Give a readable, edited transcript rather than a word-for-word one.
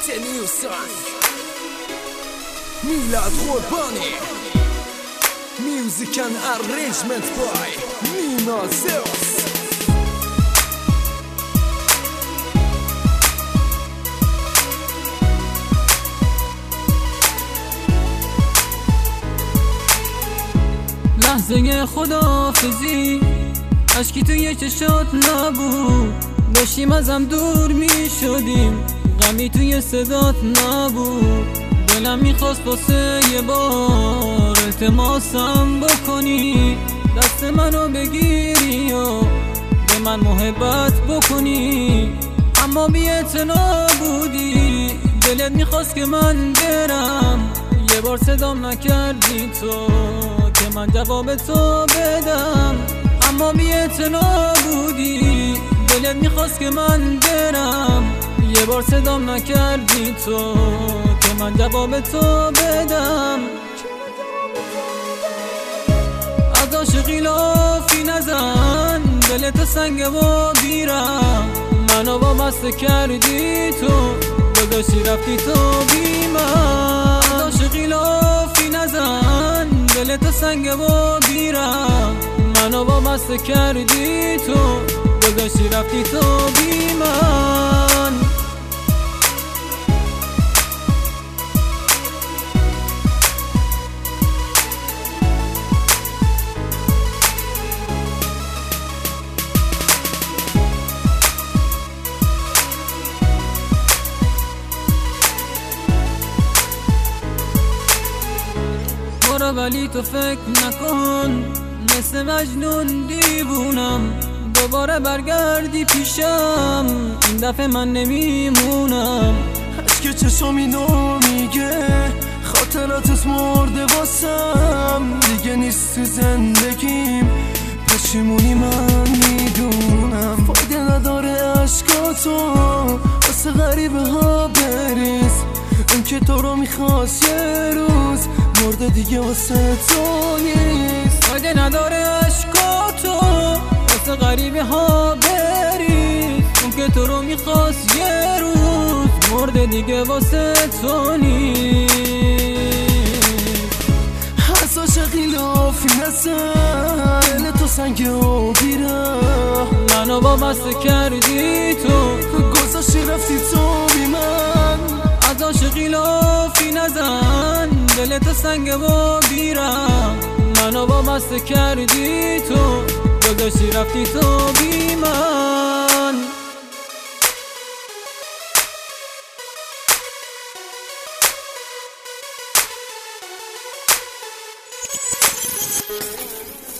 سنیوسان میلاد قربانی میوزیک and arrangement by نیما زئوس. لحظه خداحافظی اشکی توی چشات نبود، داشتیم ازم دور می شدیم، غمی توی صدات نبود. دلم میخواست واسه یه بار التماسم بکنی، دست منو بگیری و به من محبت بکنی، اما بی اعتنا بودی. دلت میخواست که من برم، یه بار صدام نکردی تو که من جواب تو بدم، اما بی اعتنا بودی. دلت میخواست که من برم، یه بار صدام نکردی تو که من جواب تو بدم. از عاشقی لافی نزن، دلت سنگ و بیرم، منو وابسته کردی تو، گذاشتی رفتی تو بی من. از عاشقی لافی نزن، دلت سنگ و بیرم، منو وابسته کردی تو، گذاشتی رفتی تو بی من. ولی تو فکر نکن مثل مجنون دیوونم، دوباره برگردی پیشم، این دفعه من نمیمونم. عشق چشم اینو میگه، خاطراتت مرده واسم، دیگه نیست تو زندگیم، پشیمونی من میدونم. فایده نداره عشقاتو واسه غریبه ها بریز، اون که تو رو میخواست یه روز مرده دیگه واسه تو نیست. فایده نداره عشقاتو واسه غریبه ها بریز، اون که تو رو میخواست یه روز مرده دیگه واسه تو نیست. از عاشقی لافی نزن، دل تو سنگ و بیرم، منو وابسته کردی تو، گذاشتی رفتی تو بی من. از عاشقی لافی نزن، دلت سنگ و بیرم، منو وابسته کردی تو، گذاشتی رفتی تو بی من.